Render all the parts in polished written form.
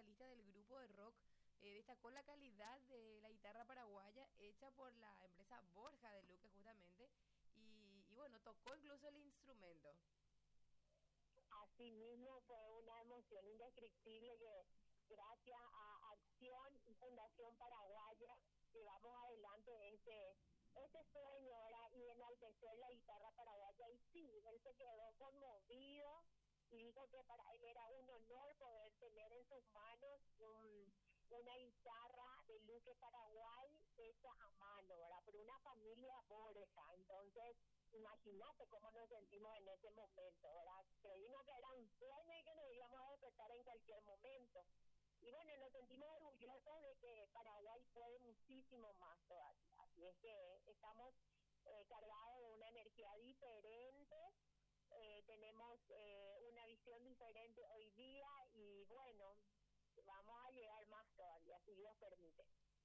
vocalista del grupo de rock, destacó la calidad de la guitarra paraguaya hecha por la empresa Borja de Luque justamente y bueno, tocó incluso el instrumento. Así mismo fue una emoción indescriptible que gracias a Acción y Fundación Paraguaya llevamos adelante este sueño ahora y enaltecer la guitarra paraguaya. Y sí, él se quedó conmovido y dijo que para él era un honor poder tener en sus manos una guitarra de Luque Paraguay hecha a mano, ¿verdad? Por una familia Borja. Entonces, imagínate cómo nos sentimos en ese momento, ¿verdad? Creímos que era un sueño y que nos íbamos a despertar en cualquier momento. Y bueno, nos sentimos orgullosos de que Paraguay puede muchísimo más todavía. Así es que estamos cargados de una energía diferente, tenemos una visión diferente hoy día y bueno, vamos a llegar más todavía, si Dios permite.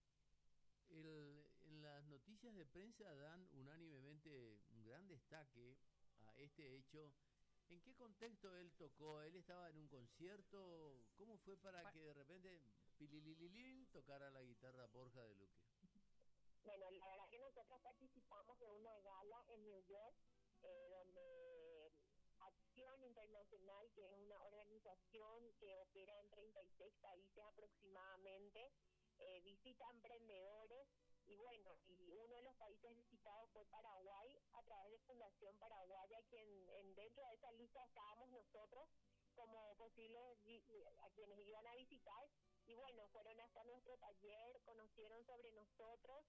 En las noticias de prensa dan unánimemente un gran destaque a este hecho. ¿En qué contexto él tocó? ¿Él estaba en un concierto? ¿Cómo fue para que de repente Pililililín tocara la guitarra Borja de Luque? Bueno, la verdad que nosotros participamos de una gala en New York, donde Acción Internacional, que es una organización que opera en 36 países aproximadamente, visita emprendedores y bueno, y uno de los países visitados fue Paraguay a través de Fundación Paraguaya, dentro de esa lista estábamos nosotros como posibles a quienes iban a visitar y bueno, fueron hasta nuestro taller, conocieron sobre nosotros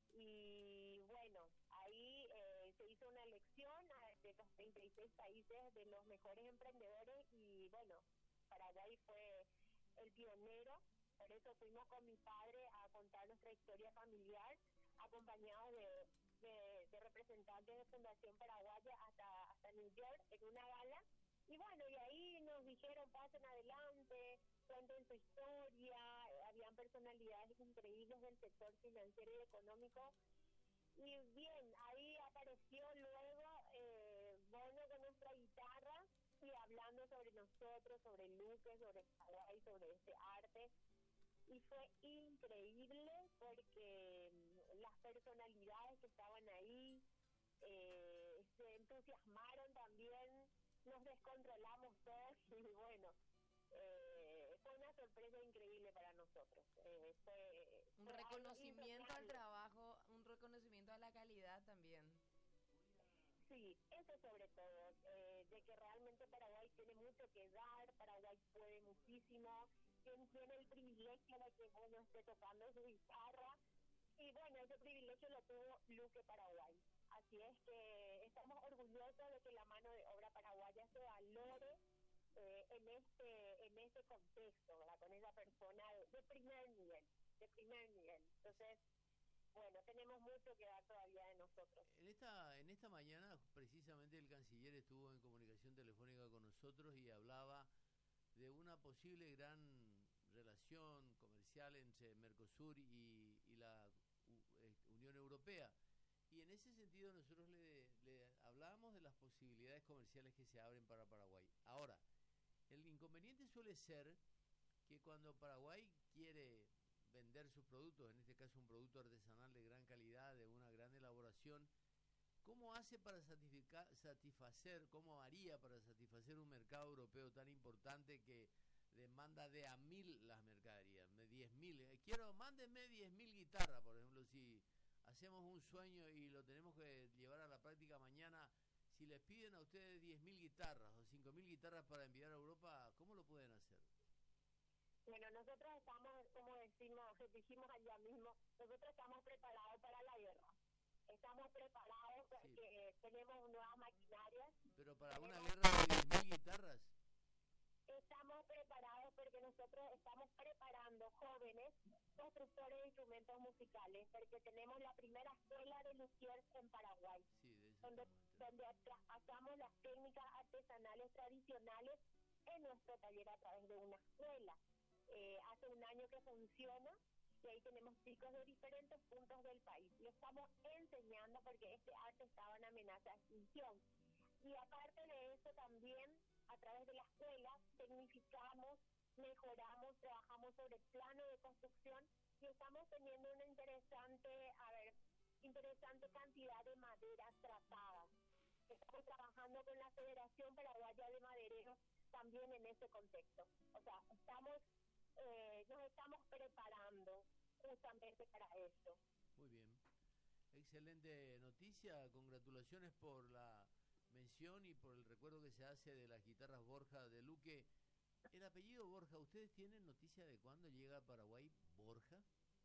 y bueno, ahí se hizo una elección de los 36 países de los mejores emprendedores y bueno, Paraguay fue el pionero. Por eso fuimos con mi padre a contar nuestra historia familiar, acompañados de representantes de Fundación Paraguaya hasta New York en una gala. Y bueno, y ahí nos dijeron, pasen adelante, cuenten su historia, habían personalidades increíbles del sector financiero y económico. Y bien, ahí apareció luego Bono con nuestra guitarra y hablando sobre nosotros, sobre Luque, sobre Paraguay, sobre este arte. Y fue increíble porque las personalidades que estaban ahí se entusiasmaron también, nos descontrolamos todos y bueno, fue una sorpresa increíble para nosotros. Un Fue algo reconocimiento al impecable. trabajo, un reconocimiento a la calidad también. Sí, eso sobre todo, de que realmente Paraguay tiene mucho que dar, Paraguay puede muchísimo, tiene el privilegio de que uno esté tocando su guitarra, y bueno, ese privilegio lo tuvo Luque Paraguay. Así es que estamos orgullosos de que la mano de obra paraguaya se valore en este contexto, ¿verdad? Con esa persona de primer nivel, de primer nivel. Entonces, bueno, tenemos mucho que dar todavía de nosotros. En esta mañana, precisamente el canciller estuvo en comunicación telefónica con nosotros y hablaba de una posible gran relación comercial entre Mercosur y la Unión Europea. Y en ese sentido nosotros le hablábamos de las posibilidades comerciales que se abren para Paraguay. Ahora, el inconveniente suele ser que cuando Paraguay quiere vender sus productos, en este caso un producto artesanal de gran calidad, de una gran elaboración, ¿cómo hace para satisfacer, cómo haría para satisfacer un mercado europeo tan importante que demanda de a 1000 las mercaderías, de 10.000? Mándenme 10.000 guitarras, por ejemplo, si hacemos un sueño y lo tenemos que llevar a la práctica mañana, si les piden a ustedes 10.000 guitarras o 5.000 guitarras para enviar a Europa, ¿cómo lo pueden hacer? Bueno, nosotros estamos, como dijimos allá mismo, nosotros estamos preparados para la guerra. Estamos preparados porque Sí, tenemos nuevas maquinarias. pero para una guerra de 10.000 guitarras. Estamos preparados porque nosotros estamos preparando jóvenes constructores de instrumentos musicales, porque tenemos la primera escuela de luthiers en Paraguay, Sí, de eso donde, estamos enterados. donde traspasamos las técnicas artesanales tradicionales en nuestro taller a través de una escuela. Hace un año que funciona y ahí tenemos chicos de diferentes puntos del país. Lo estamos enseñando porque este arte estaba en amenaza de extinción. Y aparte de eso también, a través de la escuela, tecnificamos mejoramos, trabajamos sobre plano de construcción y estamos teniendo una interesante cantidad de maderas tratadas. Estamos trabajando con la Federación Paraguaya de Madereros también en ese contexto. O sea, nos estamos preparando justamente para esto. Muy bien. Excelente noticia. Congratulaciones por la mención y por el recuerdo que se hace de las guitarras Borja de Luque. El apellido Borja, ¿ustedes tienen noticia de cuándo llega a Paraguay Borja?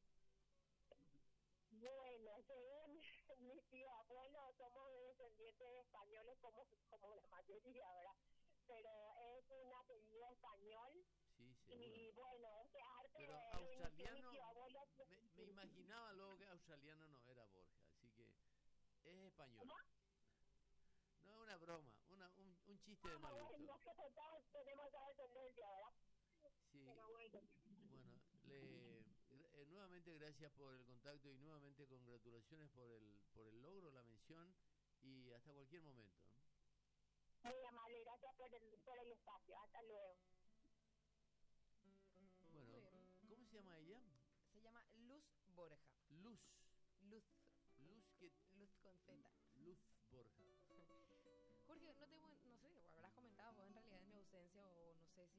Bueno, según mi tío abuelo, somos descendientes de españoles como la mayoría, ¿verdad? Pero es un apellido español. Sí, seguro. Y bueno, este arte pero lo inició mi australiano, tío abuelo. me imaginaba luego que australiano no era Borja, así que es español. ¿Cómo? No es una broma, un chiste de mal gusto. Bueno, todos tenemos esa descendencia, ¿verdad? Sí, Pero bueno. bueno, nuevamente gracias por el contacto y nuevamente congratulaciones por el logro, la mención y hasta cualquier momento. Muy amable, gracias por el espacio. Hasta luego. Bueno, Muy bien. ¿cómo se llama ella? Se llama Luz Borja. Luz. Luz. Luz que... Luz con Z. Luz Borja. Jorge, no sé, habrás comentado vos en realidad en mi ausencia o no sé si